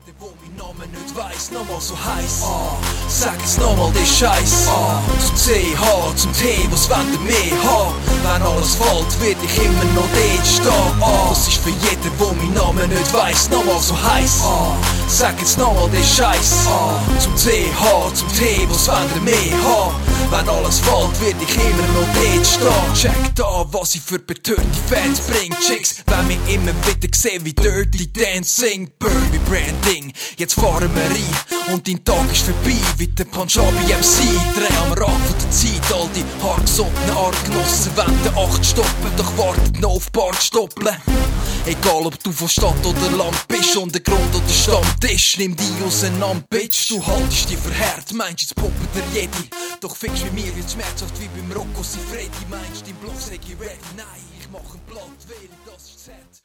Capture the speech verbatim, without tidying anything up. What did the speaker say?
jeder, wo mein Name nicht weiss, nochmal so heiß. Ah, sag es nochmal, der Scheiß. Ah, zum C H, zum T, was wollt ihr mehr haben? Wenn alles fällt, werd ich immer noch dort stehen. Ah, das ist für jeden, wo mein Name nicht weiss, nochmal so heiß. Ah, sag jetzt nochmal, der Scheiß. Ah, zum C H, zum T, was wollt ihr mehr haben? Wenn alles fällt, werd ich immer noch dort stehen. Check da, was ich für betörte Fans bring. Chicks, wenn mich immer wieder sehen, wie Dirty Dancing, Burby Branding. Jetzt fahren wir rein und dein Tag ist vorbei, wie der Punjabi M C. Dreh am Rad von der Zeit, all die hartgesottenen Artgenossen wenden acht stoppen, doch wartet noch auf Bartstoppeln. Egal ob du von Stadt oder Land bist, Untergrund oder Stammtisch, nimm die auseinander, Bitch. Du haltest dich verhärtet, meinst jetzt poppen der Jedi. Doch fix wie mir wird's schmerzhaft wie beim Rocco Siffredi. Meinst dein Block, sag ich ready? Nein, ich mach einen Blatt, weil das ist das Herz.